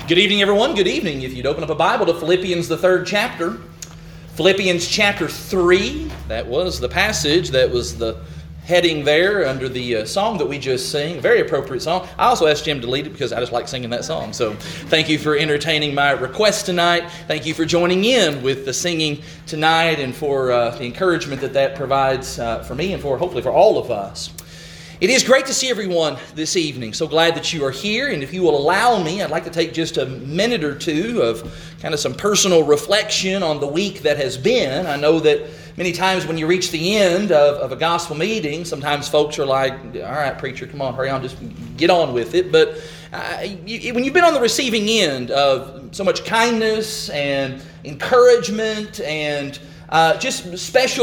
Good evening, everyone. Good evening. If you'd open up a Bible to Philippians, the 3rd chapter. Philippians chapter 3, that was the passage, that was the heading there under the song that we just sang. Very appropriate song. I also asked Jim to lead it because I just like singing that song. So thank you for entertaining my request tonight. Thank you for joining in with the singing tonight and for the encouragement that provides for me and hopefully for all of us. It is great to see everyone this evening. So glad that you are here. And if you will allow me, I'd like to take just a minute or two of kind of some personal reflection on the week that has been. I know that many times when you reach the end of a gospel meeting, sometimes folks are like, all right, preacher, come on, hurry on, just get on with it. But when you've been on the receiving end of so much kindness and encouragement and just a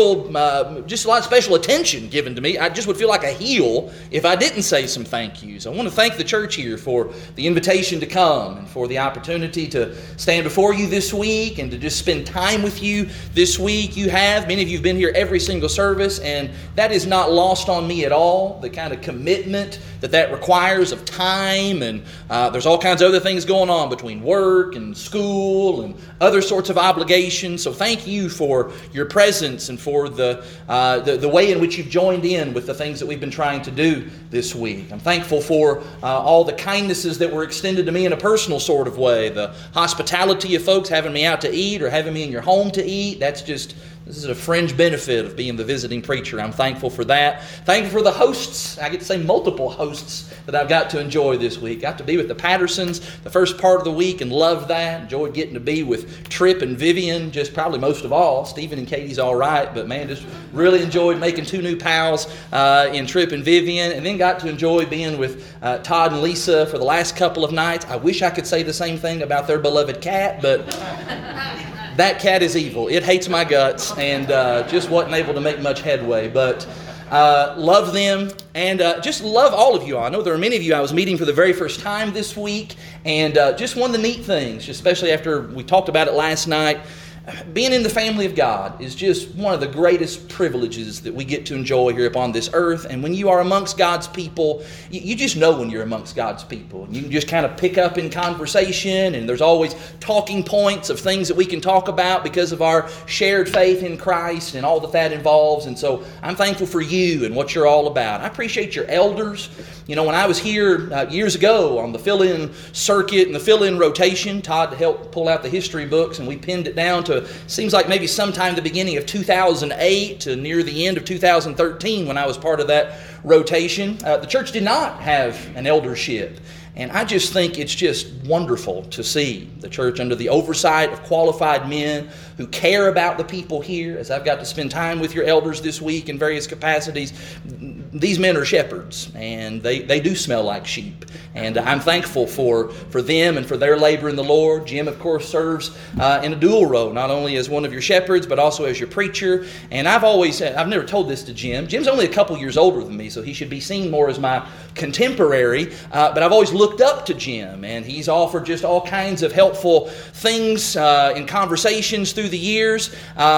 lot of special attention given to me, I just would feel like a heel if I didn't say some thank yous. I want to thank the church here for the invitation to come and for the opportunity to stand before you this week and to just spend time with you this week. Many of you have been here every single service, and that is not lost on me at all, the kind of commitment that requires of time, and there's all kinds of other things going on between work and school and other sorts of obligations. So thank you for your presence and for the way in which you've joined in with the things that we've been trying to do this week. I'm thankful for all the kindnesses that were extended to me in a personal sort of way. The hospitality of folks having me out to eat or having me in your home to eat. This is a fringe benefit of being the visiting preacher. I'm thankful for that. Thankful for the hosts. I get to say multiple hosts that I've got to enjoy this week. Got to be with the Pattersons the first part of the week and loved that. Enjoyed getting to be with Tripp and Vivian, just probably most of all. Stephen and Katie's all right, but man, just really enjoyed making two new pals in Tripp and Vivian, and then got to enjoy being with Todd and Lisa for the last couple of nights. I wish I could say the same thing about their beloved cat, but that cat is evil. It hates my guts and just wasn't able to make much headway. But love them and just love all of you all. I know there are many of you I was meeting for the very first time this week. And just one of the neat things, especially after we talked about it last night, being in the family of God is just one of the greatest privileges that we get to enjoy here upon this earth. And when you are amongst God's people, you just know when you're amongst God's people. You can just kind of pick up in conversation, and there's always talking points of things that we can talk about because of our shared faith in Christ and all that involves. And so I'm thankful for you and what you're all about. I appreciate your elders. You know, when I was here years ago on the fill-in circuit and the fill-in rotation, Todd helped pull out the history books, and we pinned it down to, seems like maybe sometime the beginning of 2008 to near the end of 2013 when I was part of that rotation. The church did not have an eldership. And I just think it's just wonderful to see the church under the oversight of qualified men who care about the people here. As I've got to spend time with your elders this week in various capacities, these men are shepherds, and they do smell like sheep. And I'm thankful for them and for their labor in the Lord. Jim, of course, serves in a dual role, not only as one of your shepherds, but also as your preacher. And I've never told this to Jim. Jim's only a couple years older than me, so he should be seen more as my contemporary. But I've always looked up to Jim, and he's offered just all kinds of helpful things in conversations through the years.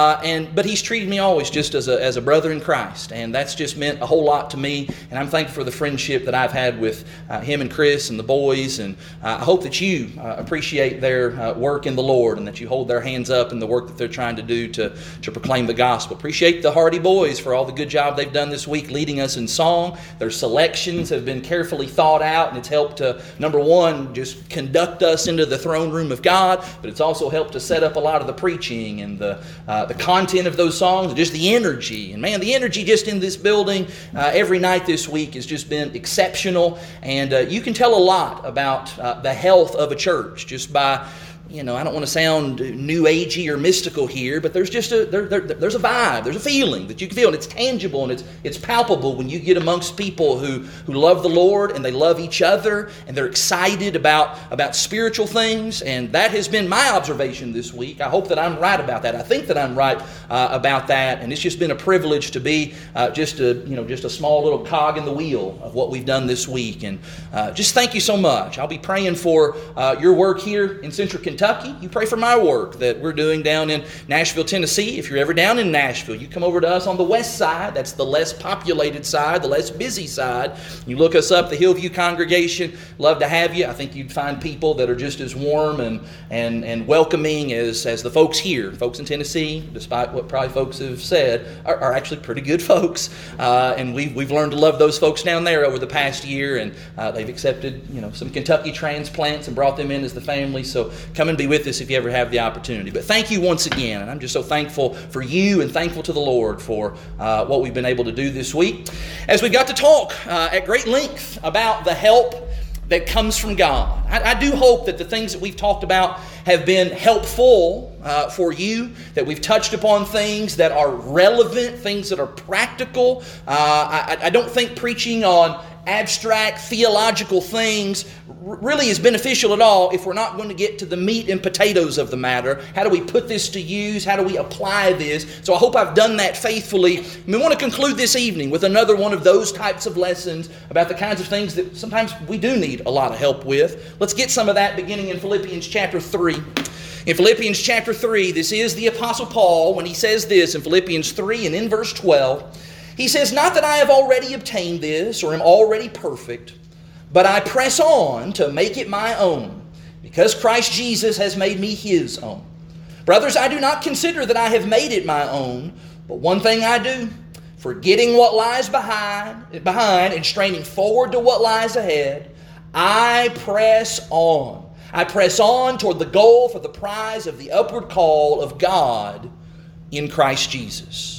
But he's treated me always just as a brother in Christ, and that's just meant a whole lot to me. And I'm thankful for the friendship that I've had with him and Chris and the boys. And I hope that you appreciate their work in the Lord and that you hold their hands up in the work that they're trying to do to proclaim the gospel. Appreciate the Hardy boys for all the good job they've done this week leading us in song. Their selections have been carefully thought out, and it's helped to, number one, just conduct us into the throne room of God, but it's also helped to set up a lot of the preaching and the content of those songs, and just the energy. And man, the energy just in this building every night this week has just been exceptional. And you can tell a lot about the health of a church just by, I don't want to sound new agey or mystical here, but there's just there's a vibe, there's a feeling that you can feel, and it's tangible and it's palpable when you get amongst people who love the Lord and they love each other and they're excited about spiritual things. And that has been my observation this week. I hope that I'm right about that. I think that I'm right about that, and it's just been a privilege to be just a small little cog in the wheel of what we've done this week. And just thank you so much. I'll be praying for your work here in Central Kentucky. Kentucky, you pray for my work that we're doing down in Nashville, Tennessee. If you're ever down in Nashville, you come over to us on the west side. That's the less populated side, the less busy side. You look us up, the Hillview congregation. Love to have you. I think you'd find people that are just as warm and welcoming as the folks here. Folks in Tennessee, despite what probably folks have said, are actually pretty good folks. And we've learned to love those folks down there over the past year, and they've accepted some Kentucky transplants and brought them in as the family. So come and be with us if you ever have the opportunity. But thank you once again, and I'm just so thankful for you and thankful to the Lord for what we've been able to do this week as we got to talk at great length about the help that comes from God. I do hope that the things that we've talked about have been helpful for you, that we've touched upon things that are relevant, things that are practical. I don't think preaching on abstract theological things really is beneficial at all if we're not going to get to the meat and potatoes of the matter. How do we put this to use? How do we apply this? So I hope I've done that faithfully. We want to conclude this evening with another one of those types of lessons about the kinds of things that sometimes we do need a lot of help with. Let's get some of that beginning in Philippians chapter 3. In Philippians chapter 3, this is the Apostle Paul when he says this in Philippians 3 and in verse 12. He says, "Not that I have already obtained this or am already perfect, but I press on to make it my own, because Christ Jesus has made me His own. Brothers, I do not consider that I have made it my own, but one thing I do, forgetting what lies behind and straining forward to what lies ahead, I press on. I press on toward the goal for the prize of the upward call of God in Christ Jesus."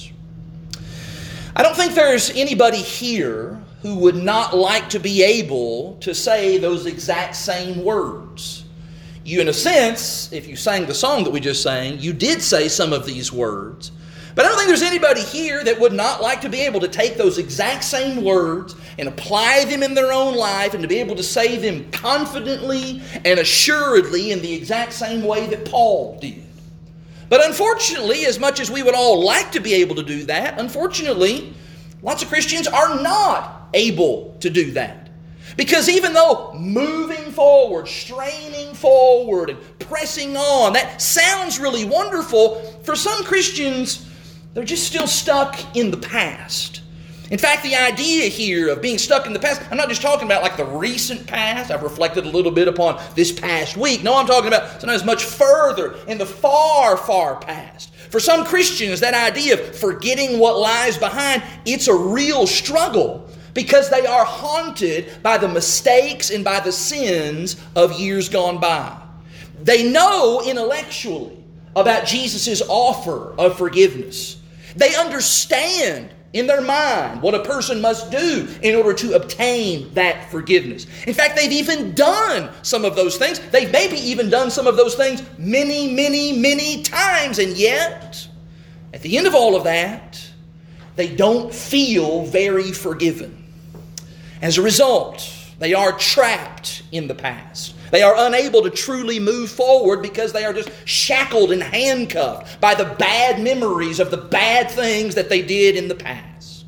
I don't think there's anybody here who would not like to be able to say those exact same words. You, in a sense, if you sang the song that we just sang, you did say some of these words. But I don't think there's anybody here that would not like to be able to take those exact same words and apply them in their own life and to be able to say them confidently and assuredly in the exact same way that Paul did. But unfortunately, as much as we would all like to be able to do that, unfortunately, lots of Christians are not able to do that. Because even though moving forward, straining forward, and pressing on, that sounds really wonderful, for some Christians, they're just still stuck in the past. In fact, the idea here of being stuck in the past, I'm not just talking about like the recent past. I've reflected a little bit upon this past week. No, I'm talking about sometimes much further in the far, far past. For some Christians, that idea of forgetting what lies behind, it's a real struggle because they are haunted by the mistakes and by the sins of years gone by. They know intellectually about Jesus' offer of forgiveness. They understand in their mind what a person must do in order to obtain that forgiveness. In fact, they've even done some of those things. They've maybe even done some of those things many, many, many times. And yet, at the end of all of that, they don't feel very forgiven. As a result, they are trapped in the past. They are unable to truly move forward because they are just shackled and handcuffed by the bad memories of the bad things that they did in the past.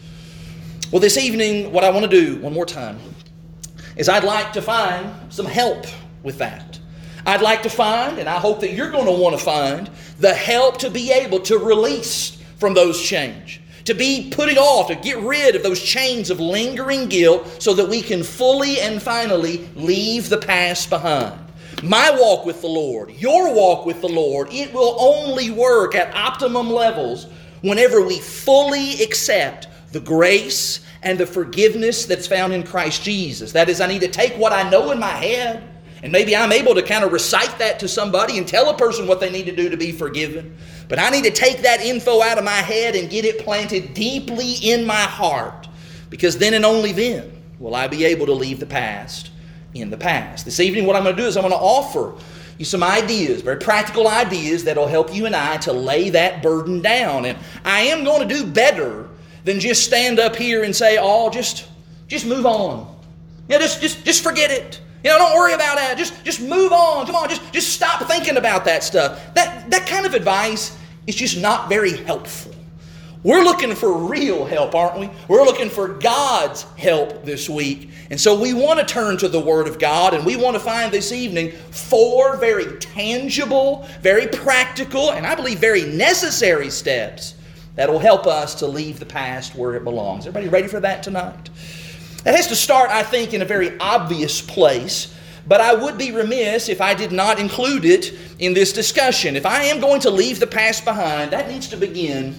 Well, this evening, what I want to do one more time is I'd like to find some help with that. I'd like to find, and I hope that you're going to want to find, the help to be able to release from those chains. To be putting off, to get rid of those chains of lingering guilt so that we can fully and finally leave the past behind. My walk with the Lord, your walk with the Lord, it will only work at optimum levels whenever we fully accept the grace and the forgiveness that's found in Christ Jesus. That is, I need to take what I know in my head, and maybe I'm able to kind of recite that to somebody and tell a person what they need to do to be forgiven. But I need to take that info out of my head and get it planted deeply in my heart, because then and only then will I be able to leave the past in the past. This evening what I'm going to do is I'm going to offer you some ideas, very practical ideas that will help you and I to lay that burden down. And I am going to do better than just stand up here and say, oh, just move on. Just forget it. Don't worry about that. Just move on. Come on, just stop thinking about that stuff. That kind of advice is just not very helpful. We're looking for real help, aren't we? We're looking for God's help this week. And so we want to turn to the Word of God, and we want to find this evening 4 very tangible, very practical, and I believe very necessary steps that will help us to leave the past where it belongs. Everybody ready for that tonight? That has to start, I think, in a very obvious place, but I would be remiss if I did not include it in this discussion. If I am going to leave the past behind, that needs to begin.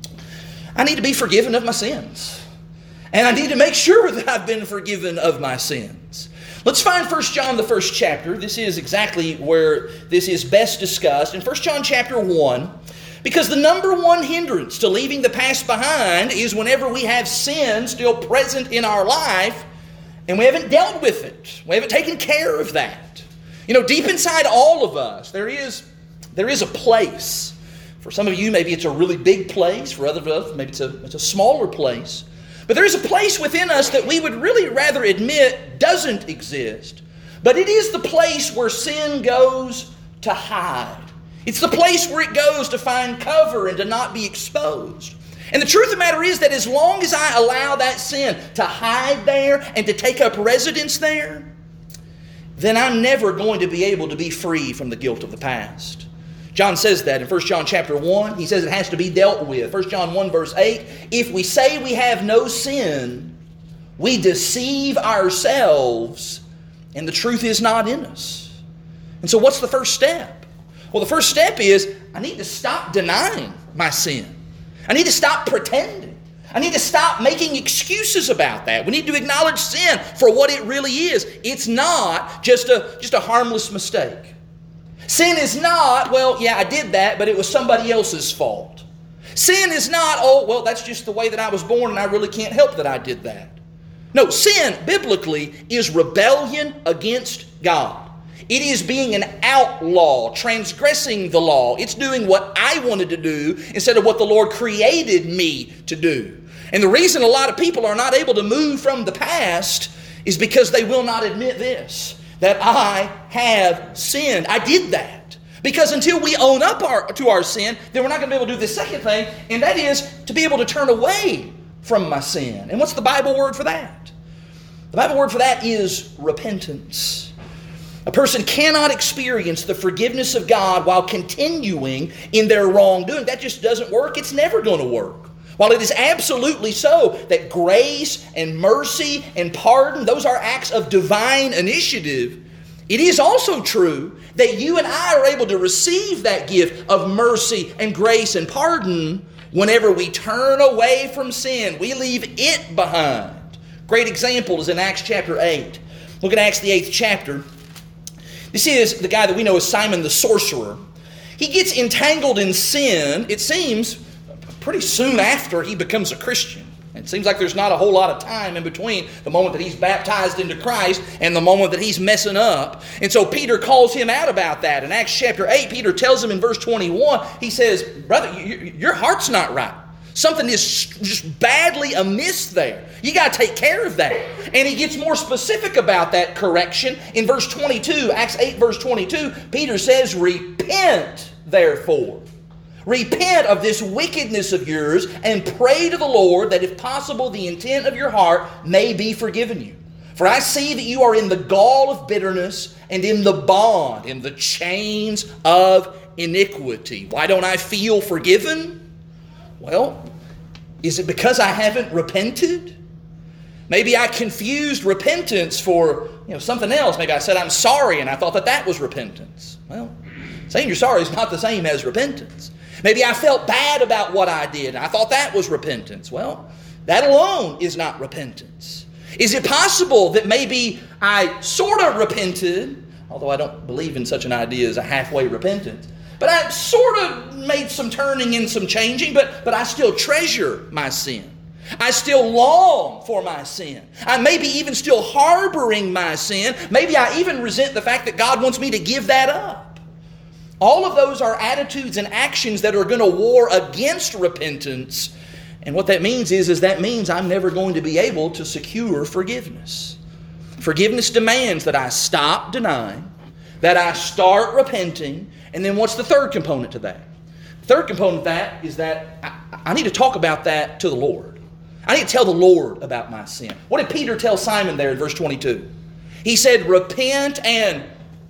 I need to be forgiven of my sins. And I need to make sure that I've been forgiven of my sins. Let's find 1 John, the first chapter. This is exactly where this is best discussed. In 1 John chapter 1, because the number one hindrance to leaving the past behind is whenever we have sin still present in our life and we haven't dealt with it. We haven't taken care of that. You know, deep inside all of us, there is a place. For some of you, maybe it's a really big place. For others of us, maybe it's a smaller place. But there is a place within us that we would really rather admit doesn't exist. But it is the place where sin goes to hide. It's the place where it goes to find cover and to not be exposed. And the truth of the matter is that as long as I allow that sin to hide there and to take up residence there, then I'm never going to be able to be free from the guilt of the past. John says that in 1 John chapter 1. He says it has to be dealt with. 1 John 1 verse 8, if we say we have no sin, we deceive ourselves and the truth is not in us. And so what's the first step? Well, the first step is I need to stop denying my sin. I need to stop pretending. I need to stop making excuses about that. We need to acknowledge sin for what it really is. It's not just a harmless mistake. Sin is not, well, yeah, I did that, but it was somebody else's fault. Sin is not, oh, well, that's just the way that I was born and I really can't help that I did that. No, sin, biblically, is rebellion against God. It is being an outlaw, transgressing the law. It's doing what I wanted to do instead of what the Lord created me to do. And the reason a lot of people are not able to move from the past is because they will not admit this. That I have sinned. I did that. Because until we own up to our sin, then we're not going to be able to do the second thing, and that is to be able to turn away from my sin. And what's the Bible word for that? The Bible word for that is repentance. A person cannot experience the forgiveness of God while continuing in their wrongdoing. That just doesn't work. It's never going to work. While it is absolutely so that grace and mercy and pardon, those are acts of divine initiative, it is also true that you and I are able to receive that gift of mercy and grace and pardon whenever we turn away from sin. We leave it behind. Great example is in Acts chapter 8. Look at Acts the 8th chapter. This is the guy that we know as Simon the sorcerer. He gets entangled in sin, it seems, pretty soon after he becomes a Christian. It seems like there's not a whole lot of time in between the moment that he's baptized into Christ and the moment that he's messing up. And so Peter calls him out about that. In Acts chapter 8, Peter tells him in verse 21, he says, brother, your heart's not right. Something is just badly amiss there. You got to take care of that. And he gets more specific about that correction. In verse 22, Acts 8 verse 22, Peter says, repent therefore. Repent of this wickedness of yours and pray to the Lord that if possible the intent of your heart may be forgiven you. For I see that you are in the gall of bitterness and in the bond, in the chains of iniquity. Why don't I feel forgiven? Well, is it because I haven't repented? Maybe I confused repentance for something else. Maybe I said I'm sorry and I thought that was repentance. Well, saying you're sorry is not the same as repentance. Maybe I felt bad about what I did, and I thought that was repentance. Well, that alone is not repentance. Is it possible that maybe I sort of repented, although I don't believe in such an idea as a halfway repentance, but I sort of made some turning and some changing, but I still treasure my sin. I still long for my sin. I may be even still harboring my sin. Maybe I even resent the fact that God wants me to give that up. All of those are attitudes and actions that are going to war against repentance. And what that means is that means I'm never going to be able to secure forgiveness. Forgiveness demands that I stop denying, that I start repenting, and then what's the third component to that? The third component of that is that I need to talk about that to the Lord. I need to tell the Lord about my sin. What did Peter tell Simon there in verse 22? He said, repent and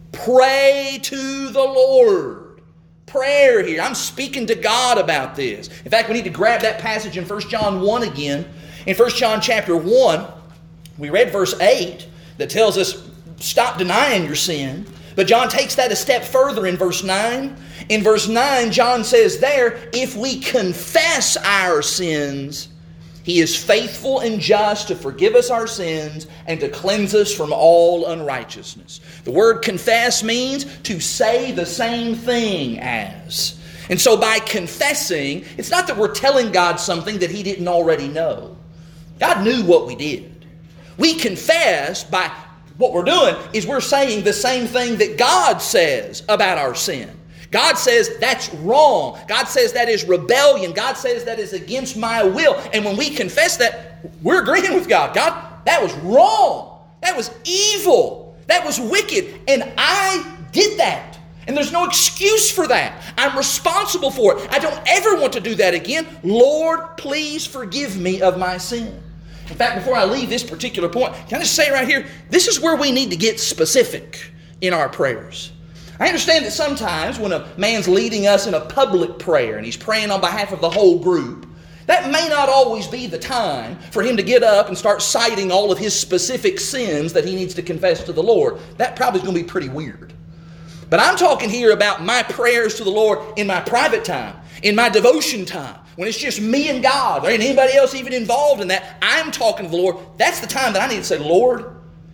pray to the Lord. Prayer here. I'm speaking to God about this. In fact, we need to grab that passage in 1 John 1 again. In 1 John chapter 1, we read verse 8 that tells us, stop denying your sin. But John takes that a step further in verse 9. In verse 9, John says there, if we confess our sins, He is faithful and just to forgive us our sins and to cleanse us from all unrighteousness. The word confess means to say the same thing as. And so by confessing, it's not that we're telling God something that He didn't already know. God knew what we did. We confess by what we're doing is we're saying the same thing that God says about our sin. God says that's wrong. God says that is rebellion. God says that is against my will. And when we confess that, we're agreeing with God. God, that was wrong. That was evil. That was wicked. And I did that. And there's no excuse for that. I'm responsible for it. I don't ever want to do that again. Lord, please forgive me of my sin. In fact, before I leave this particular point, can I just say right here, this is where we need to get specific in our prayers. I understand that sometimes when a man's leading us in a public prayer and he's praying on behalf of the whole group, that may not always be the time for him to get up and start citing all of his specific sins that he needs to confess to the Lord. That probably is going to be pretty weird. But I'm talking here about my prayers to the Lord in my private time, in my devotion time, when it's just me and God. There ain't anybody else even involved in that. I'm talking to the Lord. That's the time that I need to say, Lord,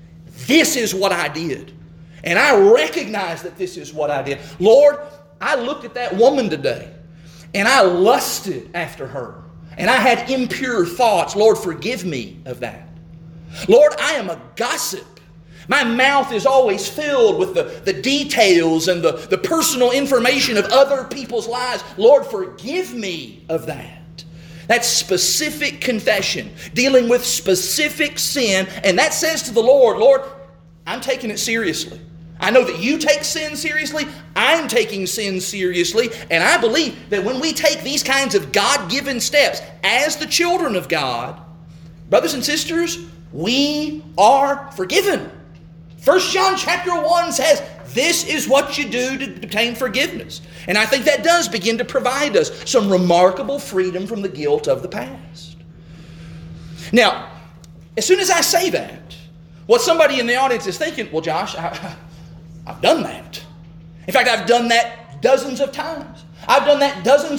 this is what I did. And I recognize that this is what I did. Lord, I looked at that woman today and I lusted after her. And I had impure thoughts. Lord, forgive me of that. Lord, I am a gossip. My mouth is always filled with the details and the personal information of other people's lives. Lord, forgive me of that. That's specific confession, dealing with specific sin. And that says to the Lord, Lord, I'm taking it seriously. I know that you take sin seriously. I'm taking sin seriously. And I believe that when we take these kinds of God-given steps as the children of God, brothers and sisters, we are forgiven. 1 John chapter 1 says, this is what you do to obtain forgiveness. And I think that does begin to provide us some remarkable freedom from the guilt of the past. Now, as soon as I say that, what somebody in the audience is thinking, well, Josh, I've done that. In fact, I've done that dozens of times. I've done that dozens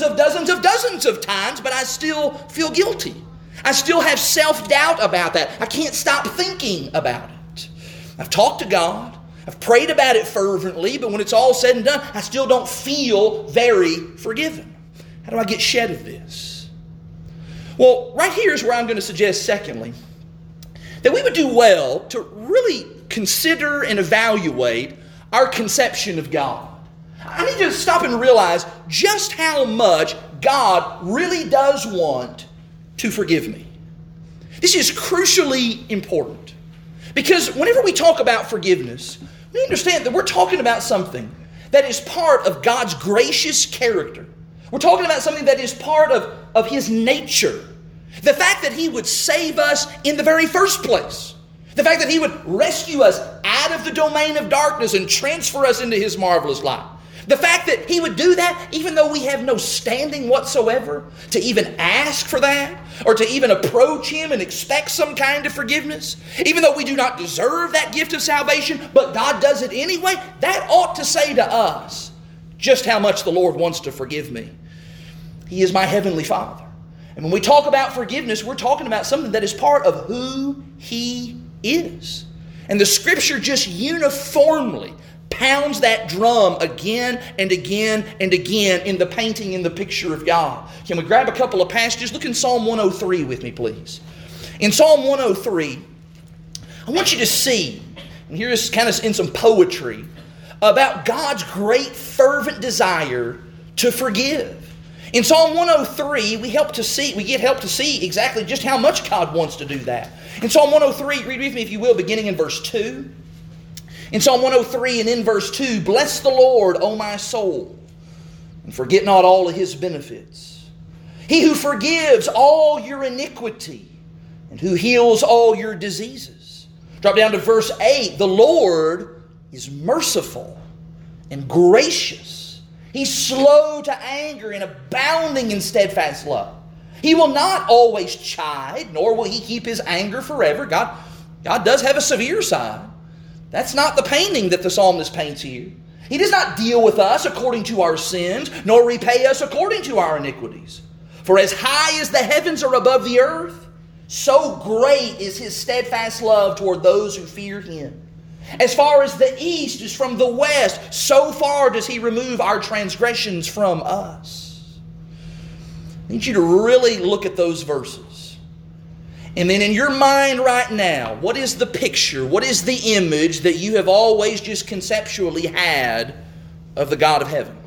of times, but I still feel guilty. I still have self-doubt about that. I can't stop thinking about it. I've talked to God. I've prayed about it fervently, but when it's all said and done, I still don't feel very forgiven. How do I get shed of this? Well, right here is where I'm going to suggest, secondly, that we would do well to really consider and evaluate our conception of God. I need to stop and realize just how much God really does want to forgive me. This is crucially important because whenever we talk about forgiveness, we understand that we're talking about something that is part of God's gracious character. We're talking about something that is part of His nature. The fact that He would save us in the very first place. The fact that He would rescue us out of the domain of darkness and transfer us into His marvelous light. The fact that He would do that even though we have no standing whatsoever to even ask for that or to even approach Him and expect some kind of forgiveness. Even though we do not deserve that gift of salvation, but God does it anyway. That ought to say to us just how much the Lord wants to forgive me. He is my Heavenly Father. And when we talk about forgiveness, we're talking about something that is part of who He is. And the Scripture just uniformly pounds that drum again and again and again in the painting, in the picture of God. Can we grab a couple of passages? Look in Psalm 103 with me, please. In Psalm 103, I want you to see, and here is kind of in some poetry, about God's great fervent desire to forgive. In Psalm 103, we get help to see exactly just how much God wants to do that. In Psalm 103, read with me if you will, beginning in verse 2. In Psalm 103 and in verse 2, bless the Lord, O my soul, and forget not all of His benefits. He who forgives all your iniquity and who heals all your diseases. Drop down to verse 8. The Lord is merciful and gracious. He's slow to anger and abounding in steadfast love. He will not always chide, nor will He keep His anger forever. God does have a severe side. That's not the painting that the psalmist paints here. He does not deal with us according to our sins, nor repay us according to our iniquities. For as high as the heavens are above the earth, so great is His steadfast love toward those who fear Him. As far as the east is from the west, so far does He remove our transgressions from us. I need you to really look at those verses. And then in your mind right now, what is the picture, what is the image that you have always just conceptually had of the God of heaven?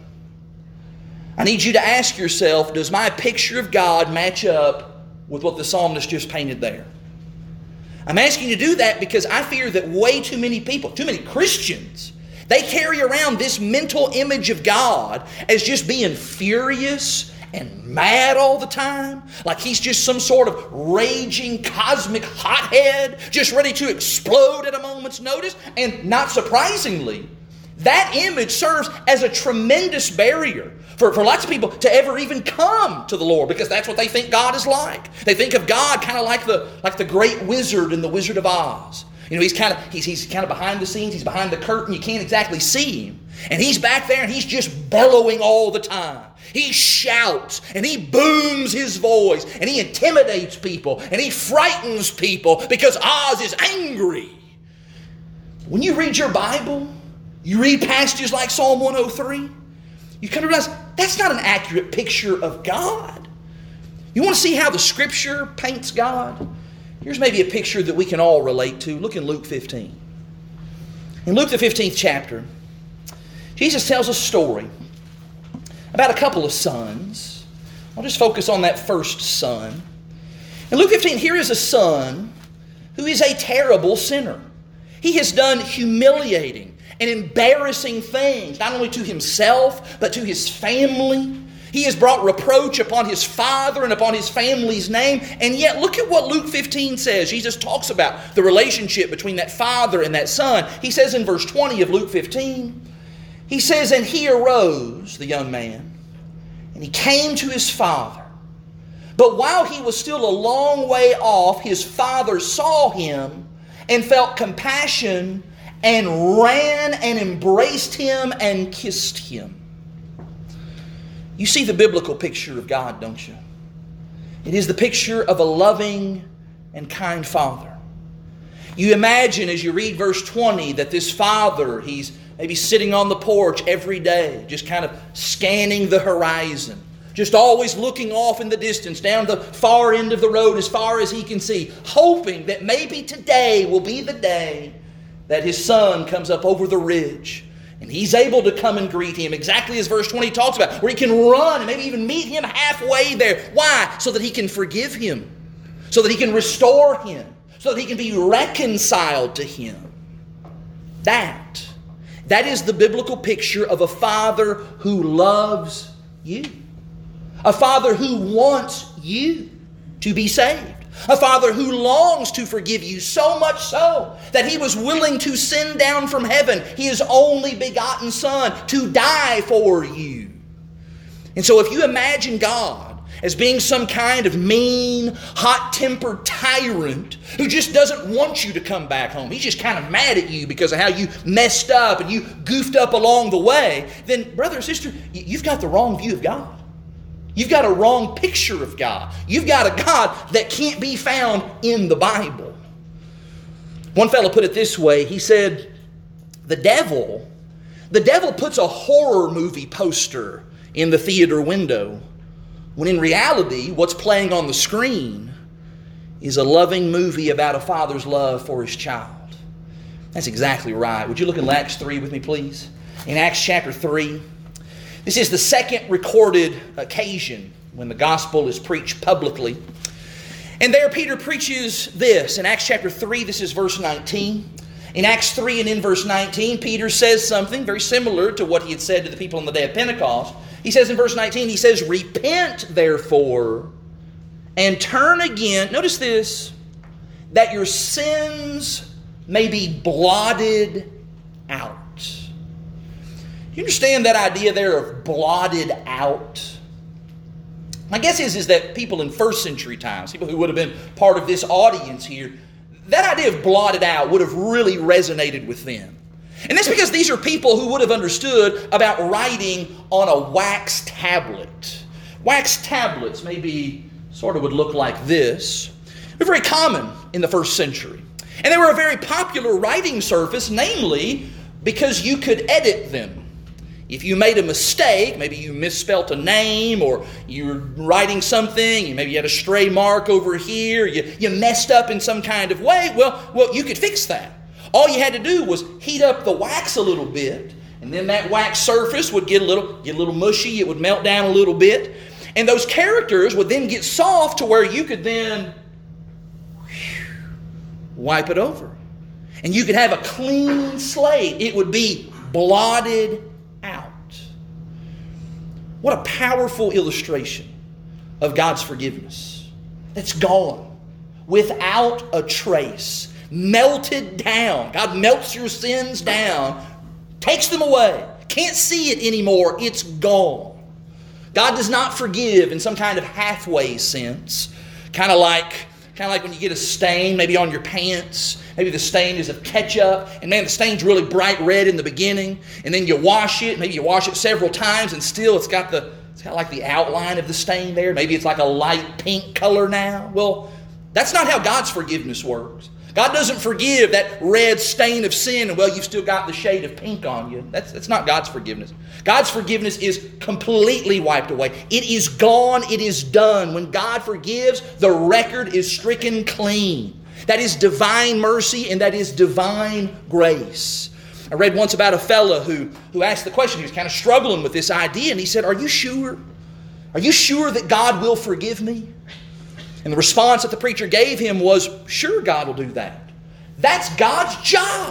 I need you to ask yourself, does my picture of God match up with what the psalmist just painted there? I'm asking you to do that because I fear that way too many people, too many Christians, they carry around this mental image of God as just being furious and mad all the time, like He's just some sort of raging cosmic hothead, just ready to explode at a moment's notice. And not surprisingly, that image serves as a tremendous barrier for lots of people to ever even come to the Lord, because that's what they think God is like. They think of God kind of like the great wizard in The Wizard of Oz. You know, he's kind of behind the scenes. He's behind the curtain. You can't exactly see Him. And He's back there and He's just bellowing all the time. He shouts and He booms His voice and He intimidates people and He frightens people because Oz is angry. When you read your Bible, you read passages like Psalm 103, you come to realize that's not an accurate picture of God. You want to see how the Scripture paints God? Here's maybe a picture that we can all relate to. Look in Luke 15. In Luke the 15th chapter, Jesus tells a story about a couple of sons. I'll just focus on that first son. In Luke 15, here is a son who is a terrible sinner. He has done humiliating and embarrassing things, not only to himself, but to his family. He has brought reproach upon his father and upon his family's name. And yet, look at what Luke 15 says. Jesus talks about the relationship between that father and that son. He says in verse 20 of Luke 15, he says, "And he arose, the young man, and he came to his father. But while he was still a long way off, his father saw him and felt compassion and ran and embraced him and kissed him." You see the biblical picture of God, don't you? It is the picture of a loving and kind father. You imagine as you read verse 20 that this father, he's maybe sitting on the porch every day, just kind of scanning the horizon, just always looking off in the distance, down the far end of the road as far as he can see, hoping that maybe today will be the day that his son comes up over the ridge and he's able to come and greet him, exactly as verse 20 talks about, where he can run and maybe even meet him halfway there. Why? So that he can forgive him, so that he can restore him, so that he can be reconciled to him. That is the biblical picture of a father who loves you. A father who wants you to be saved. A father who longs to forgive you, so much so that He was willing to send down from heaven His only begotten Son to die for you. And so if you imagine God as being some kind of mean, hot-tempered tyrant who just doesn't want you to come back home, He's just kind of mad at you because of how you messed up and you goofed up along the way, then brother or sister, you've got the wrong view of God. You've got a wrong picture of God. You've got a God that can't be found in the Bible. One fellow put it this way. He said, the devil puts a horror movie poster in the theater window, when in reality, what's playing on the screen is a loving movie about a father's love for his child. That's exactly right. Would you look in Acts 3 with me, please? In Acts chapter 3, this is the second recorded occasion when the gospel is preached publicly. And there Peter preaches this. In Acts chapter 3, this is verse 19. In Acts 3 and in verse 19, Peter says something very similar to what he had said to the people on the day of Pentecost. He says in verse 19, he says, "Repent, therefore, and turn again," notice this, "that your sins may be blotted out." You understand that idea there of blotted out? My guess is that people in first century times, people who would have been part of this audience here, that idea of blotted out would have really resonated with them. And that's because these are people who would have understood about writing on a wax tablet. Wax tablets maybe sort of would look like this. They're very common in the first century. And they were a very popular writing surface, namely because you could edit them. If you made a mistake, maybe you misspelt a name, or you were writing something, maybe you had a stray mark over here, you messed up in some kind of way, well, you could fix that. All you had to do was heat up the wax a little bit, and then that wax surface would get a little mushy, it would melt down a little bit, and those characters would then get soft to where you could then wipe it over. And you could have a clean slate. It would be blotted out. What a powerful illustration of God's forgiveness. It's gone without a trace, melted down. God melts your sins down, takes them away. Can't see it anymore. It's gone. God does not forgive in some kind of halfway sense, kind of like when you get a stain maybe on your pants. Maybe the stain is of ketchup, and man, the stain's really bright red in the beginning, and then you wash it. Maybe you wash it several times, and still it's got like the outline of the stain there. Maybe it's like a light pink color now. Well, that's not how God's forgiveness works. God doesn't forgive that red stain of sin, and well, you've still got the shade of pink on you. That's not God's forgiveness. God's forgiveness is completely wiped away. It is gone. It is done. When God forgives, the record is stricken clean. That is divine mercy, and that is divine grace. I read once about a fellow who asked the question. He was kind of struggling with this idea, and he said, "Are you sure? Are you sure that God will forgive me?" And the response that the preacher gave him was, "Sure, God will do that. That's God's job."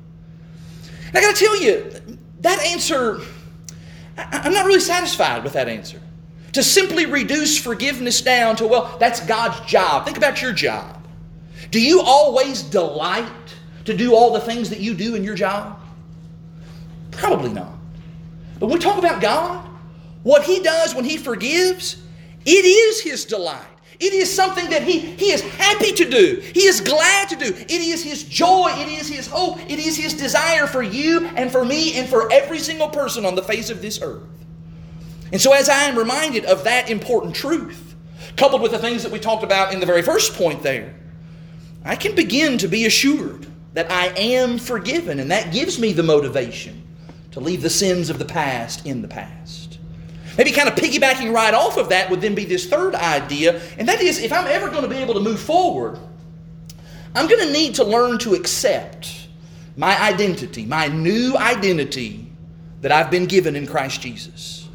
And I got to tell you, that answer, I'm not really satisfied with that answer. To simply reduce forgiveness down to, well, that's God's job. Think about your job. Do you always delight to do all the things that you do in your job? Probably not. But when we talk about God, what He does when He forgives, it is His delight. It is something that He is happy to do. He is glad to do. It is His joy. It is His hope. It is His desire for you and for me and for every single person on the face of this earth. And so as I am reminded of that important truth, coupled with the things that we talked about in the very first point there, I can begin to be assured that I am forgiven, and that gives me the motivation to leave the sins of the past in the past. Maybe kind of piggybacking right off of that would then be this third idea, and that is, if I'm ever going to be able to move forward, I'm going to need to learn to accept my identity, my new identity that I've been given in Christ Jesus.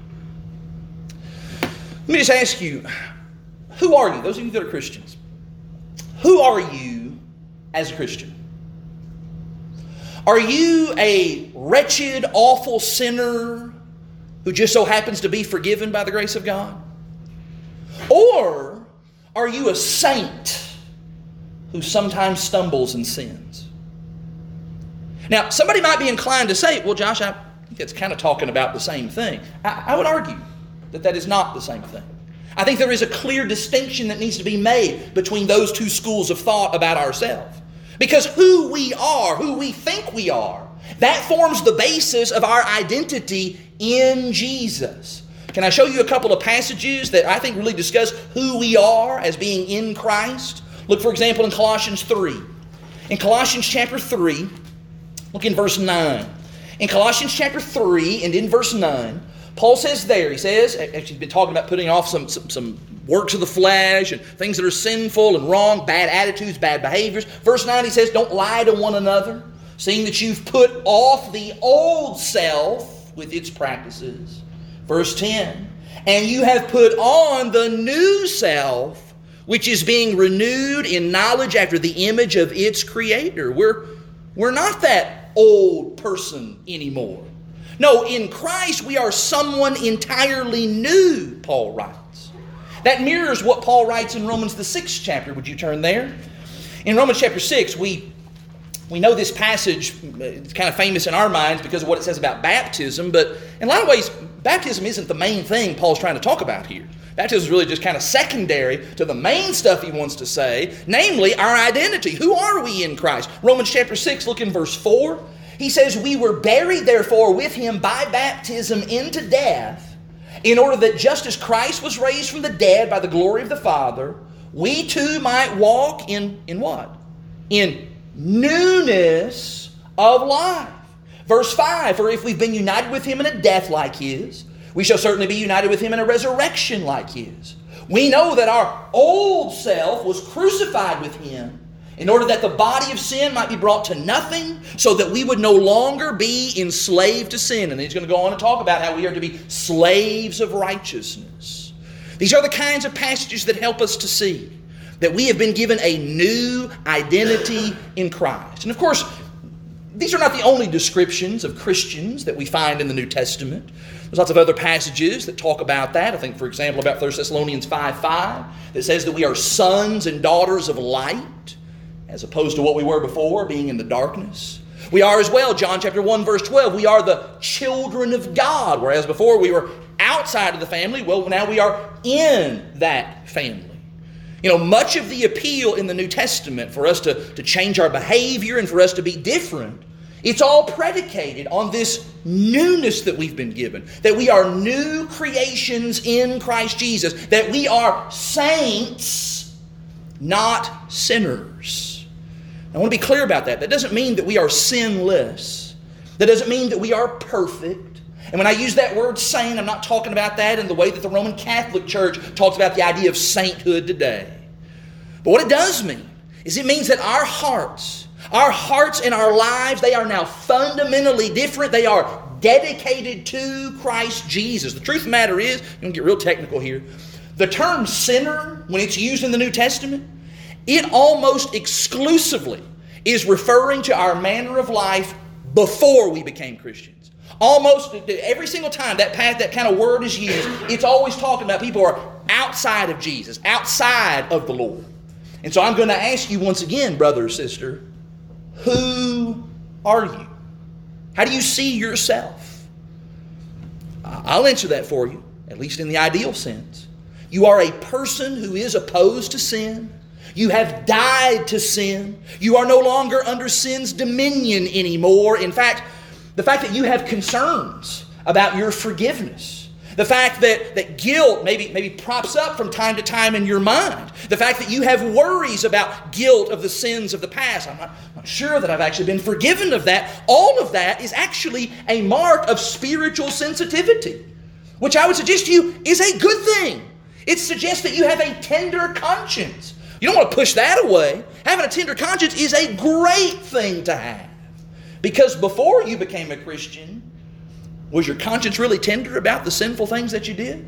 Let me just ask you, who are you? Those of you that are Christians, who are you as a Christian? Are you a wretched, awful sinner who just so happens to be forgiven by the grace of God? Or are you a saint who sometimes stumbles and sins? Now, somebody might be inclined to say, well, Josh, I think that's kind of talking about the same thing. I would argue that that is not the same thing. I think there is a clear distinction that needs to be made between those two schools of thought about ourselves. Because who we are, who we think we are, that forms the basis of our identity in Jesus. Can I show you a couple of passages that I think really discuss who we are as being in Christ? Look, for example, in Colossians 3. In Colossians chapter 3, look in verse 9. In Colossians chapter 3 and in verse 9, Paul says there, he says, actually he's been talking about putting off some works of the flesh and things that are sinful and wrong, bad attitudes, bad behaviors. Verse 9, he says, don't lie to one another, seeing that you've put off the old self with its practices. Verse 10, and you have put on the new self, which is being renewed in knowledge after the image of its creator. We're We're not that old person anymore. No, in Christ we are someone entirely new, Paul writes. That mirrors what Paul writes in Romans the 6th chapter. Would you turn there? In Romans chapter 6, we know this passage. It's kind of famous in our minds because of what it says about baptism, but in a lot of ways, baptism isn't the main thing Paul's trying to talk about here. Baptism is really just kind of secondary to the main stuff he wants to say, namely our identity. Who are we in Christ? Romans chapter 6, look in verse 4. He says, "We were buried, therefore, with him by baptism into death, in order that just as Christ was raised from the dead by the glory of the Father, we too might walk in what? In newness of life." Verse 5, "For if we've been united with him in a death like his, we shall certainly be united with him in a resurrection like his. We know that our old self was crucified with him, in order that the body of sin might be brought to nothing, so that we would no longer be enslaved to sin." And he's going to go on and talk about how we are to be slaves of righteousness. These are the kinds of passages that help us to see that we have been given a new identity in Christ. And of course, these are not the only descriptions of Christians that we find in the New Testament. There's lots of other passages that talk about that. I think, for example, about 1 Thessalonians 5:5 that says that we are sons and daughters of light, as opposed to what we were before, being in the darkness. We are as well, John chapter 1, verse 12, we are the children of God, whereas before we were outside of the family. Well, now we are in that family. You know, much of the appeal in the New Testament for us to change our behavior and for us to be different, it's all predicated on this newness that we've been given, that we are new creations in Christ Jesus, that we are saints, not sinners. I want to be clear about that. That doesn't mean that we are sinless. That doesn't mean that we are perfect. And when I use that word saint, I'm not talking about that in the way that the Roman Catholic Church talks about the idea of sainthood today. But what it does mean is it means that our hearts and our lives, they are now fundamentally different. They are dedicated to Christ Jesus. The truth of the matter is, I'm going to get real technical here, the term sinner, when it's used in the New Testament, it almost exclusively is referring to our manner of life before we became Christians. Almost every single time that kind of word is used, it's always talking about people who are outside of Jesus, outside of the Lord. And so I'm going to ask you once again, brother or sister, who are you? How do you see yourself? I'll answer that for you, at least in the ideal sense. You are a person who is opposed to sin. You have died to sin. You are no longer under sin's dominion anymore. In fact, the fact that you have concerns about your forgiveness, the fact that guilt maybe props up from time to time in your mind, the fact that you have worries about guilt of the sins of the past, I'm not sure that I've actually been forgiven of that. All of that is actually a mark of spiritual sensitivity, which I would suggest to you is a good thing. It suggests that you have a tender conscience. You don't want to push that away. Having a tender conscience is a great thing to have. Because before you became a Christian, was your conscience really tender about the sinful things that you did?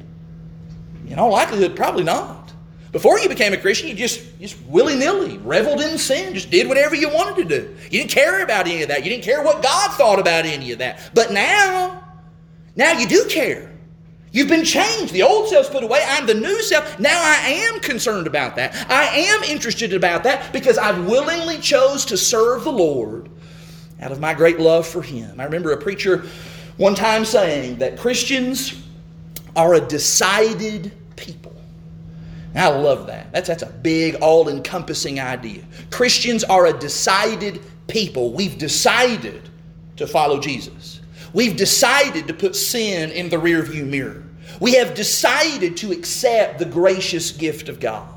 In all likelihood, probably not. Before you became a Christian, you just willy-nilly reveled in sin, just did whatever you wanted to do. You didn't care about any of that. You didn't care what God thought about any of that. But now you do care. You've been changed. The old self's put away. I'm the new self. Now I am concerned about that. I am interested about that because I've willingly chose to serve the Lord out of my great love for Him. I remember a preacher one time saying that Christians are a decided people. And I love that. That's a big, all-encompassing idea. Christians are a decided people. We've decided to follow Jesus. We've decided to put sin in the rearview mirror. We have decided to accept the gracious gift of God.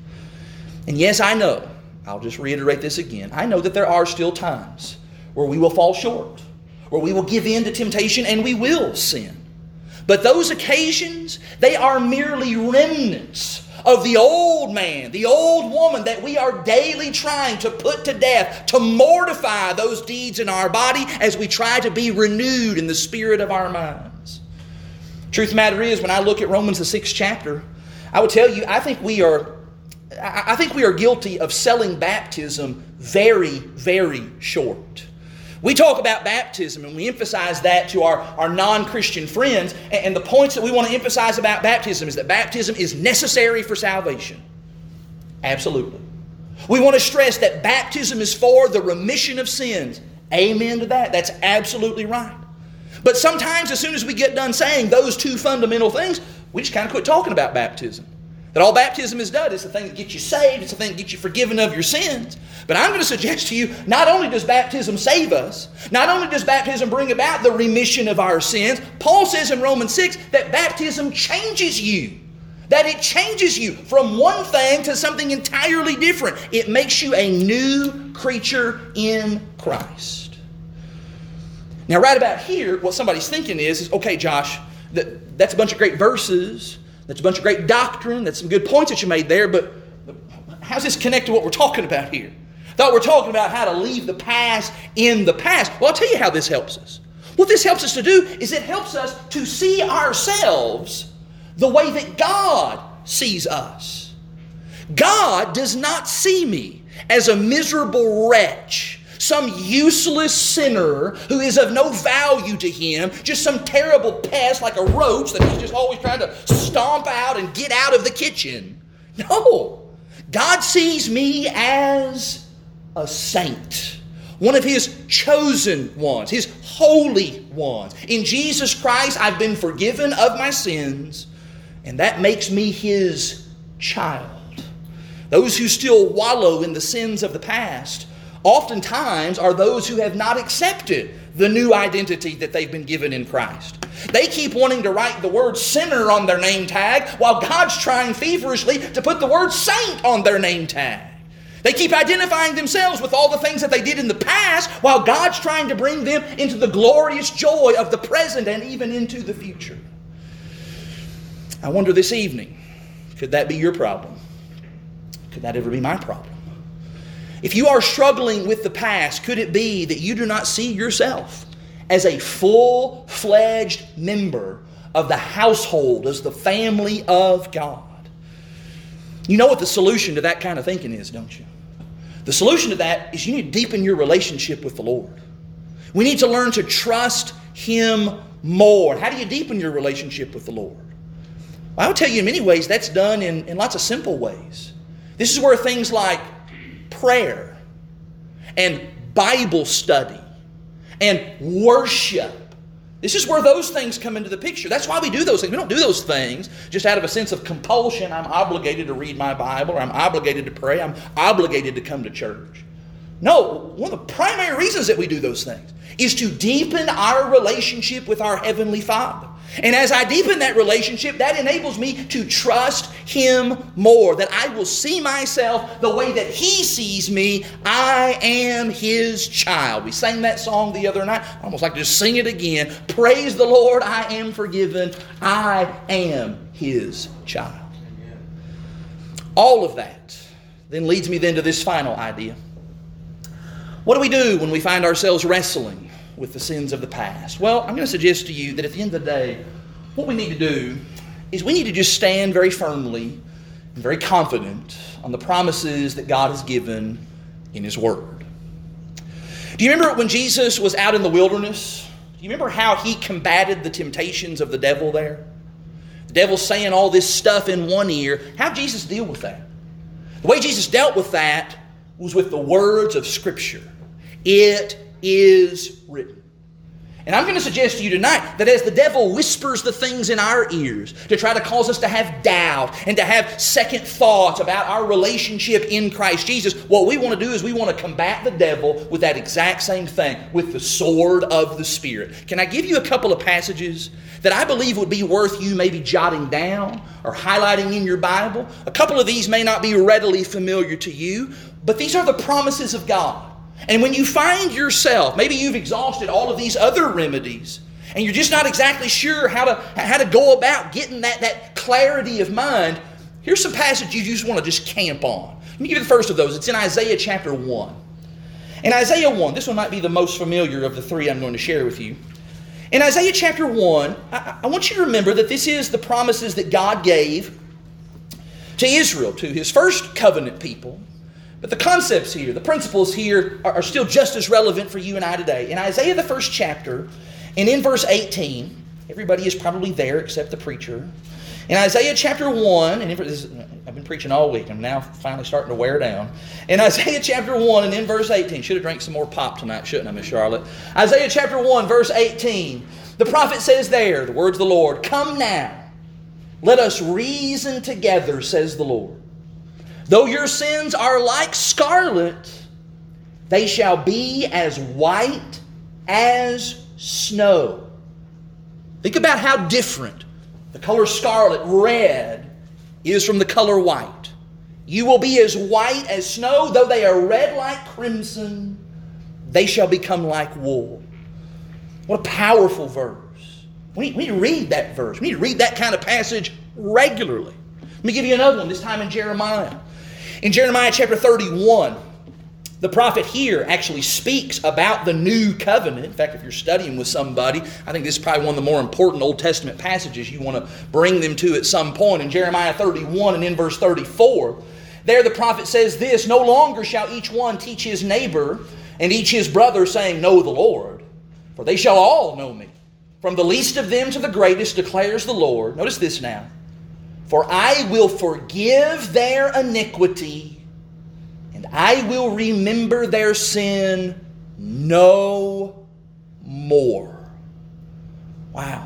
And yes, I know, I'll just reiterate this again, I know that there are still times where we will fall short, where we will give in to temptation and we will sin. But those occasions, they are merely remnants of the old man, the old woman that we are daily trying to put to death, to mortify those deeds in our body as we try to be renewed in the spirit of our minds. Truth of the matter is, when I look at Romans the 6th chapter, I would tell you, I think we are guilty of selling baptism very, very short. We talk about baptism and we emphasize that to our non-Christian friends. And the points that we want to emphasize about baptism is that baptism is necessary for salvation. Absolutely. We want to stress that baptism is for the remission of sins. Amen to that. That's absolutely right. But sometimes as soon as we get done saying those two fundamental things, we just kind of quit talking about baptism. That all baptism is done is the thing that gets you saved. It's the thing that gets you forgiven of your sins. But I'm going to suggest to you, not only does baptism save us, not only does baptism bring about the remission of our sins, Paul says in Romans 6 that baptism changes you. That it changes you from one thing to something entirely different. It makes you a new creature in Christ. Now, right about here, what somebody's thinking is okay, Josh, that's a bunch of great verses. That's a bunch of great doctrine. That's some good points that you made there. But how's this connect to what we're talking about here? I thought we're talking about how to leave the past in the past. Well, I'll tell you how this helps us. What this helps us to do is it helps us to see ourselves the way that God sees us. God does not see me as a miserable wretch, some useless sinner who is of no value to Him, just some terrible pest like a roach that He's just always trying to stomp out and get out of the kitchen. No, God sees me as a saint, one of His chosen ones, His holy ones. In Jesus Christ, I've been forgiven of my sins, and that makes me His child. Those who still wallow in the sins of the past oftentimes are those who have not accepted the new identity that they've been given in Christ. They keep wanting to write the word sinner on their name tag while God's trying feverishly to put the word saint on their name tag. They keep identifying themselves with all the things that they did in the past while God's trying to bring them into the glorious joy of the present and even into the future. I wonder this evening, could that be your problem? Could that ever be my problem? If you are struggling with the past, could it be that you do not see yourself as a full-fledged member of the household, as the family of God? You know what the solution to that kind of thinking is, don't you? The solution to that is you need to deepen your relationship with the Lord. We need to learn to trust Him more. How do you deepen your relationship with the Lord? Well, I would tell you in many ways that's done in lots of simple ways. This is where things like prayer and Bible study and worship, this is where those things come into the picture. That's why we do those things. We don't do those things just out of a sense of compulsion. I'm obligated to read my Bible, or I'm obligated to pray, I'm obligated to come to church. No, one of the primary reasons that we do those things is to deepen our relationship with our Heavenly Father. And as I deepen that relationship, that enables me to trust Him more. That I will see myself the way that He sees me. I am His child. We sang that song the other night. I almost like to just sing it again. Praise the Lord, I am forgiven. I am His child. All of that then leads me then to this final idea. What do we do when we find ourselves wrestling with the sins of the past? Well, I'm going to suggest to you that at the end of the day, what we need to do is we need to just stand very firmly and very confident on the promises that God has given in His Word. Do you remember when Jesus was out in the wilderness? Do you remember how He combated the temptations of the devil there? The devil saying all this stuff in one ear. How did Jesus deal with that? The way Jesus dealt with that was with the words of Scripture. It is written. And I'm going to suggest to you tonight that as the devil whispers the things in our ears to try to cause us to have doubt and to have second thoughts about our relationship in Christ Jesus, what we want to do is we want to combat the devil with that exact same thing, with the sword of the Spirit. Can I give you a couple of passages that I believe would be worth you maybe jotting down or highlighting in your Bible? A couple of these may not be readily familiar to you, but these are the promises of God. And when you find yourself, maybe you've exhausted all of these other remedies, and you're just not exactly sure how to go about getting that clarity of mind, here's some passages you just want to just camp on. Let me give you the first of those. It's in Isaiah chapter 1. In Isaiah 1, this one might be the most familiar of the three I'm going to share with you. In Isaiah chapter 1, I want you to remember that this is the promises that God gave to Israel, to His first covenant people, But the concepts here, the principles here are still just as relevant for you and I today. In Isaiah, the first chapter, and in verse 18, everybody is probably there except the preacher. In Isaiah chapter 1, and I've been preaching all week. I'm now finally starting to wear down. In Isaiah chapter 1 and in verse 18, should have drank some more pop tonight, shouldn't I, Miss Charlotte? Isaiah chapter 1, verse 18, the prophet says there, the words of the Lord, "Come now, let us reason together, says the Lord. Though your sins are like scarlet, they shall be as white as snow." Think about how different the color scarlet, red, is from the color white. You will be as white as snow, though they are red like crimson, they shall become like wool. What a powerful verse. We need to read that verse. We need to read that kind of passage regularly. Let me give you another one, this time in Jeremiah. In Jeremiah chapter 31, the prophet here actually speaks about the new covenant. In fact, if you're studying with somebody, I think this is probably one of the more important Old Testament passages you want to bring them to at some point. In Jeremiah 31 and in verse 34, there the prophet says this, "No longer shall each one teach his neighbor and each his brother, saying, 'Know the Lord,' for they shall all know me. From the least of them to the greatest, declares the Lord." Notice this now. "For I will forgive their iniquity, and I will remember their sin no more." Wow.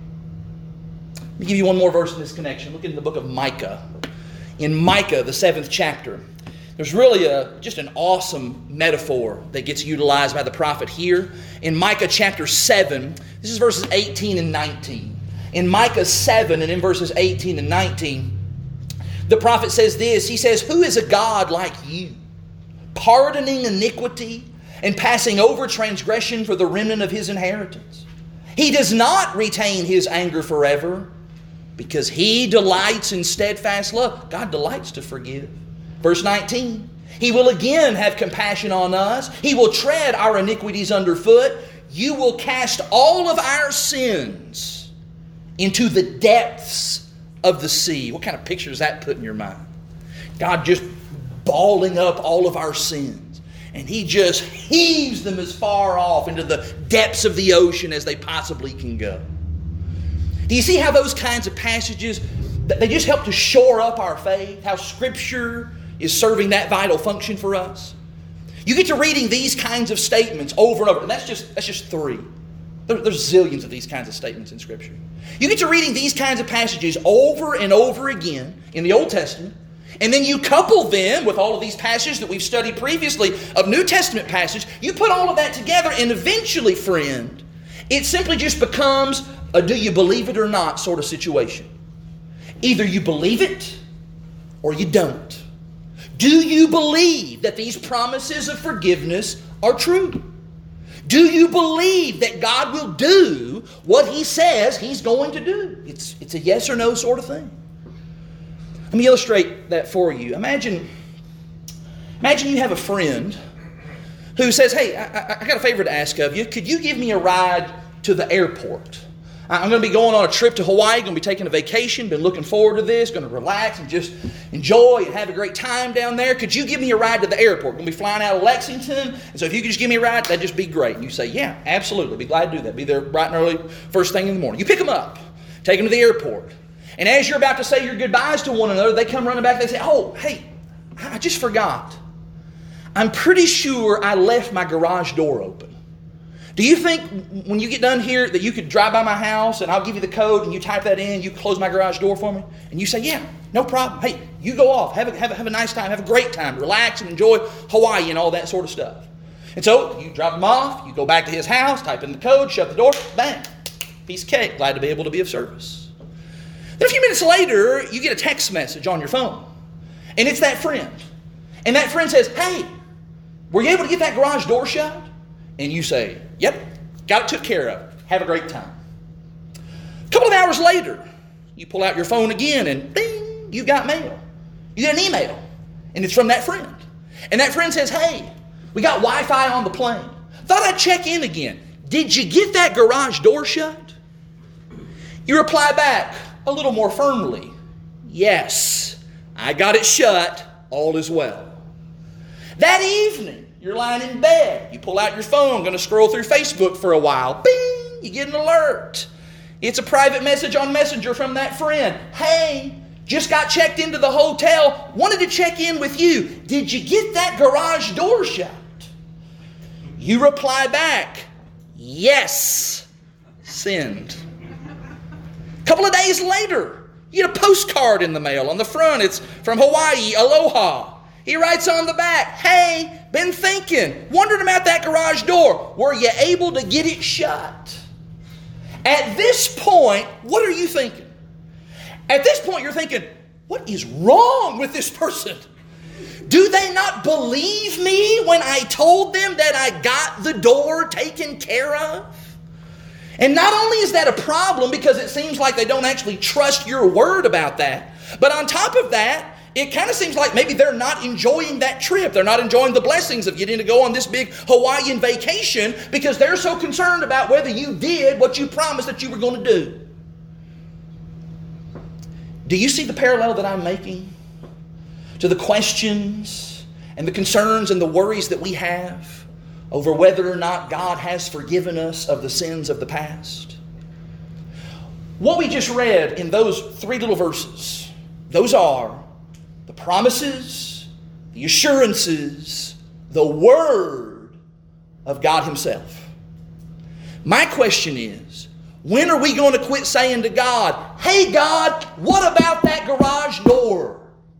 Let me give you one more verse in this connection. Look in the book of Micah. In Micah, the 7th chapter, there's really just an awesome metaphor that gets utilized by the prophet here. In Micah chapter 7, this is verses 18 and 19. In Micah 7 and in verses 18 and 19, the prophet says this. He says, "Who is a God like you, pardoning iniquity and passing over transgression for the remnant of his inheritance? He does not retain his anger forever, because he delights in steadfast love." God delights to forgive. Verse 19, "He will again have compassion on us. He will tread our iniquities underfoot. You will cast all of our sins into the depths of the sea." What kind of picture does that put in your mind? God just balling up all of our sins. And He just heaves them as far off into the depths of the ocean as they possibly can go. Do you see how those kinds of passages, they just help to shore up our faith? How Scripture is serving that vital function for us? You get to reading these kinds of statements over and over. And that's just three. There's zillions of these kinds of statements in Scripture. You get to reading these kinds of passages over and over again in the Old Testament, and then you couple them with all of these passages that we've studied previously of New Testament passages. You put all of that together, and eventually, friend, it simply just becomes a do you believe it or not sort of situation. Either you believe it or you don't. Do you believe that these promises of forgiveness are true? Do you believe that God will do what He says He's going to do? It's a yes or no sort of thing. Let me illustrate that for you. Imagine you have a friend who says, "Hey, I got a favor to ask of you. Could you give me a ride to the airport? I'm going to be going on a trip to Hawaii, going to be taking a vacation, been looking forward to this, going to relax and just enjoy and have a great time down there. Could you give me a ride to the airport? Going to be flying out of Lexington, and so if you could just give me a ride, that'd just be great." And you say, "Yeah, absolutely, be glad to do that. Be there bright and early, first thing in the morning." You pick them up, take them to the airport, and as you're about to say your goodbyes to one another, they come running back, they say, "Oh, hey, I just forgot. I'm pretty sure I left my garage door open. Do you think when you get done here that you could drive by my house and I'll give you the code and you type that in, you close my garage door for me?" And you say, "Yeah, no problem. Hey, you go off. Have a nice time. Have a great time. Relax and enjoy Hawaii and all that sort of stuff." And so you drop him off. You go back to his house, type in the code, shut the door, bang. Piece of cake. Glad to be able to be of service. Then a few minutes later, you get a text message on your phone. And it's that friend. And that friend says, "Hey, were you able to get that garage door shut?" And you say, "Yep, got it took care of. Have a great time." A couple of hours later, you pull out your phone again and bing, you've got mail. You get an email, and it's from that friend. And that friend says, "Hey, we got Wi-Fi on the plane. Thought I'd check in again. Did you get that garage door shut?" You reply back a little more firmly, "Yes, I got it shut. All is well." That evening, you're lying in bed. You pull out your phone, going to scroll through Facebook for a while. Bing! You get an alert. It's a private message on Messenger from that friend. Hey, just got checked into the hotel. Wanted to check in with you. Did you get that garage door shut? You reply back, yes. Send. A couple of days later, you get a postcard in the mail. On the front, it's from Hawaii, aloha. He writes on the back, hey, been thinking, wondering about that garage door. Were you able to get it shut? At this point, what are you thinking? At this point, you're thinking, what is wrong with this person? Do they not believe me when I told them that I got the door taken care of? And not only is that a problem because it seems like they don't actually trust your word about that, but on top of that, it kind of seems like maybe they're not enjoying that trip. They're not enjoying the blessings of getting to go on this big Hawaiian vacation because they're so concerned about whether you did what you promised that you were going to do. Do you see the parallel that I'm making to the questions and the concerns and the worries that we have over whether or not God has forgiven us of the sins of the past? What we just read in those 3 little verses, those are the promises, the assurances, the Word of God Himself. My question is, when are we going to quit saying to God, hey God, what about that garage door?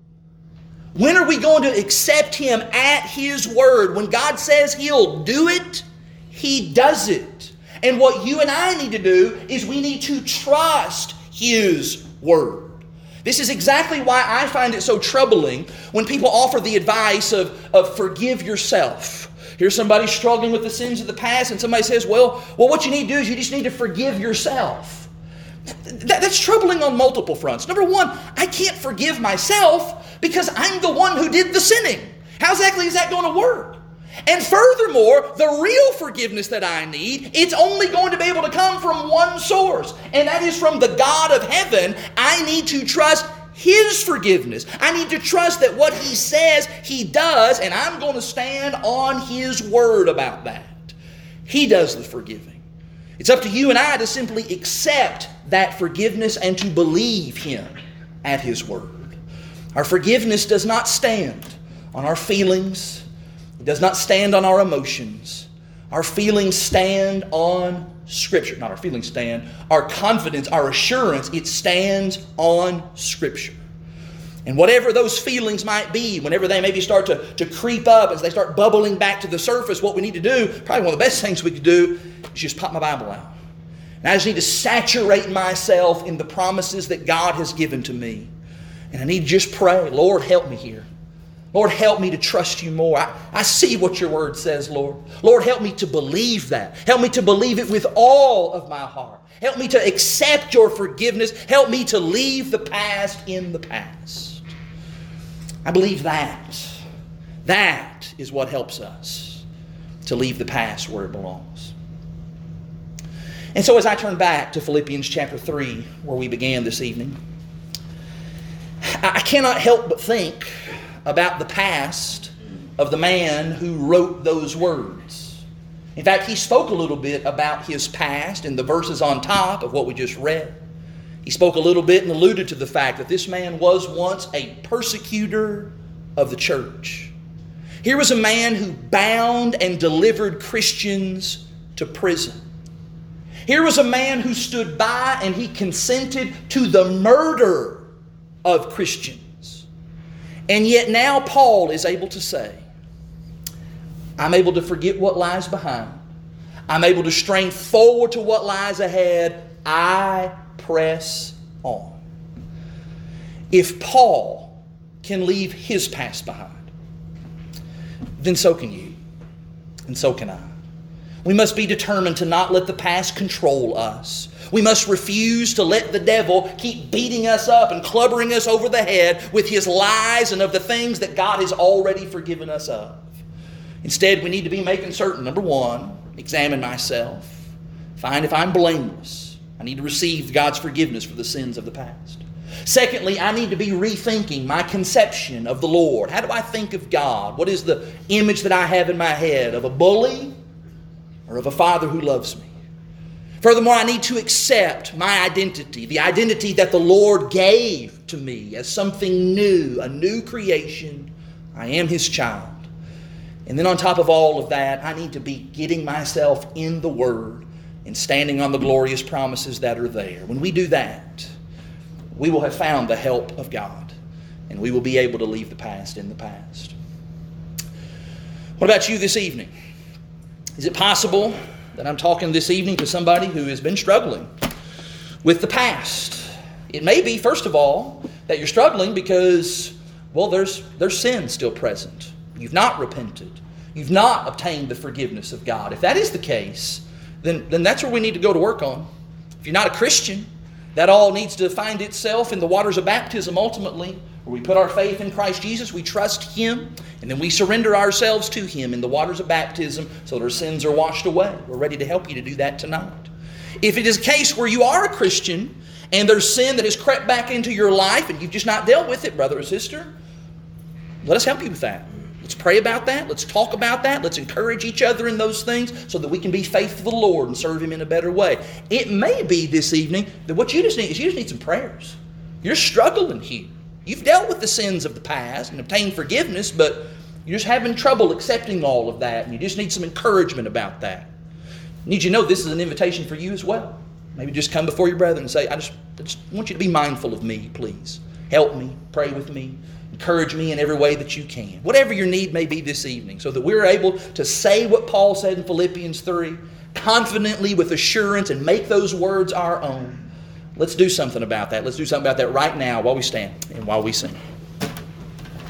When are we going to accept Him at His word? When God says He'll do it, He does it. And what you and I need to do is we need to trust His word. This is exactly why I find it so troubling when people offer the advice of forgive yourself. Here's somebody struggling with the sins of the past and somebody says, well, what you need to do is you just need to forgive yourself. That's troubling on multiple fronts. Number one, I can't forgive myself because I'm the one who did the sinning. How exactly is that going to work? And furthermore, the real forgiveness that I need, it's only going to be able to come from one source, and that is from the God of heaven. I need to trust His forgiveness. I need to trust that what He says, He does, and I'm going to stand on His word about that. He does the forgiving. It's up to you and I to simply accept that forgiveness and to believe Him at His word. Our forgiveness does not stand on our feelings. It does not stand on our emotions. Our feelings stand on Scripture. Not our feelings stand. Our confidence, our assurance, it stands on Scripture. And whatever those feelings might be, whenever they maybe start to creep up, as they start bubbling back to the surface, what we need to do, probably one of the best things we could do, is just pop my Bible out. And I just need to saturate myself in the promises that God has given to me. And I need to just pray, Lord, help me here. Lord, help me to trust You more. I see what Your word says, Lord. Lord, help me to believe that. Help me to believe it with all of my heart. Help me to accept Your forgiveness. Help me to leave the past in the past. I believe that. That is what helps us to leave the past where it belongs. And so as I turn back to Philippians chapter 3, where we began this evening, I cannot help but think about the past of the man who wrote those words. In fact, he spoke a little bit about his past in the verses on top of what we just read. He spoke a little bit and alluded to the fact that this man was once a persecutor of the church. Here was a man who bound and delivered Christians to prison. Here was a man who stood by and he consented to the murder of Christians. And yet now Paul is able to say, I'm able to forget what lies behind. I'm able to strain forward to what lies ahead. I press on. If Paul can leave his past behind, then so can you, and so can I. We must be determined to not let the past control us. We must refuse to let the devil keep beating us up and clubbering us over the head with his lies and of the things that God has already forgiven us of. Instead, we need to be making certain, number one, examine myself, find if I'm blameless. I need to receive God's forgiveness for the sins of the past. Secondly, I need to be rethinking my conception of the Lord. How do I think of God? What is the image that I have in my head? Of a bully or of a Father who loves me? Furthermore, I need to accept my identity, the identity that the Lord gave to me as something new, a new creation. I am His child. And then on top of all of that, I need to be getting myself in the Word and standing on the glorious promises that are there. When we do that, we will have found the help of God, and we will be able to leave the past in the past. What about you this evening? Is it possible that I'm talking this evening to somebody who has been struggling with the past? It may be, first of all, that you're struggling because, well, there's sin still present. You've not repented. You've not obtained the forgiveness of God. If that is the case, then that's where we need to go to work on. If you're not a Christian, that all needs to find itself in the waters of baptism ultimately, where we put our faith in Christ Jesus, we trust Him, and then we surrender ourselves to Him in the waters of baptism so that our sins are washed away. We're ready to help you to do that tonight. If it is a case where you are a Christian and there's sin that has crept back into your life and you've just not dealt with it, brother or sister, let us help you with that. Let's pray about that. Let's talk about that. Let's encourage each other in those things so that we can be faithful to the Lord and serve Him in a better way. It may be this evening that what you just need some prayers. You're struggling here. You've dealt with the sins of the past and obtained forgiveness, but you're just having trouble accepting all of that, and you just need some encouragement about that. I need you to know this is an invitation for you as well. Maybe just come before your brethren and say, I just want you to be mindful of me, please. Help me, pray with me, encourage me in every way that you can. Whatever your need may be this evening, so that we're able to say what Paul said in Philippians 3, confidently with assurance, and make those words our own. Let's do something about that. Let's do something about that right now while we stand and while we sing.